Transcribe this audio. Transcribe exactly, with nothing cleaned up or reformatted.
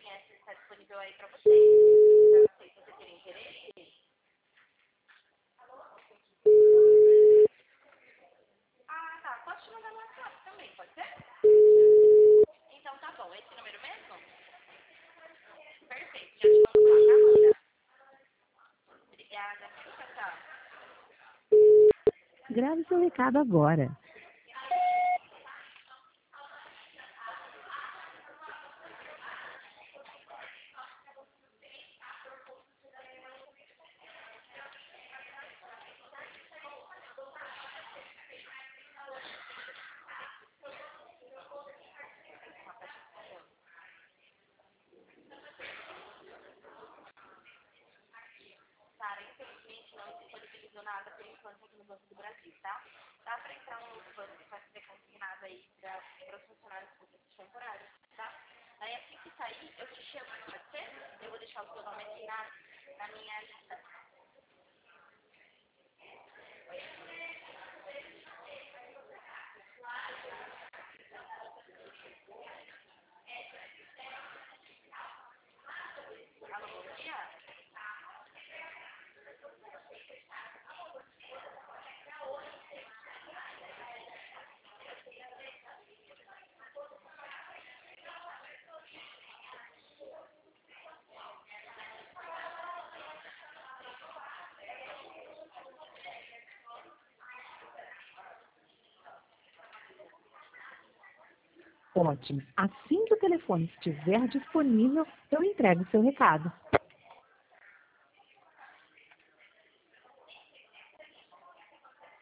S está disponível aí para vocês. Para vocês, se vocês terem interesse. Ah, tá. Posso te mandar no WhatsApp também, pode ser? Então tá bom. Esse número mesmo? Perfeito. Já te mando lá, tá, Amanda? Obrigada. Tchau, tchau. Grave seu recado agora. Sara, infelizmente não disponibilizou nada por enquanto aqui no Banco do Brasil, tá? Dá para entrar um outro banco que vai ser consignado aí para os funcionários públicos temporários, tá? Aí assim que sair, eu te chamo, pode ser? Eu vou deixar o seu nome aqui na, na minha lista. Alô, bom dia? Ótimo. Assim que o telefone estiver disponível, eu entrego o seu recado.